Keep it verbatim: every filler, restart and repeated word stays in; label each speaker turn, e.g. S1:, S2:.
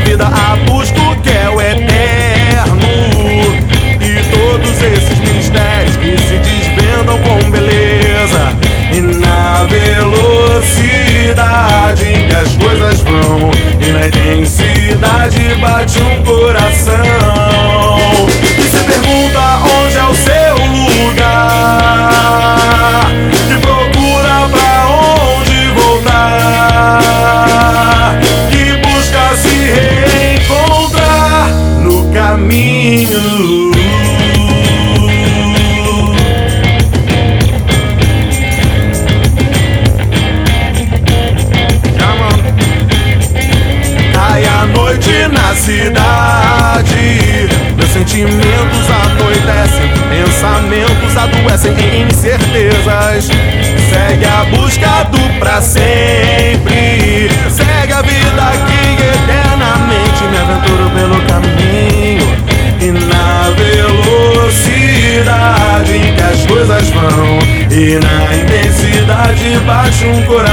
S1: vida a busca o que é o eterno. E todos esses mistérios que se desvendam com beleza. E na velocidade em que as coisas vão, e na intensidade bate um coração. E se pergunta onde é o seu lugar, que procura pra onde voltar, que busca se reencontrar no caminho. Na cidade, meus sentimentos anoitecem, pensamentos adoecem em incertezas. Segue a busca do pra sempre, segue a vida que eternamente me aventuro pelo caminho. E na velocidade em que as coisas vão, e na intensidade bate um coração.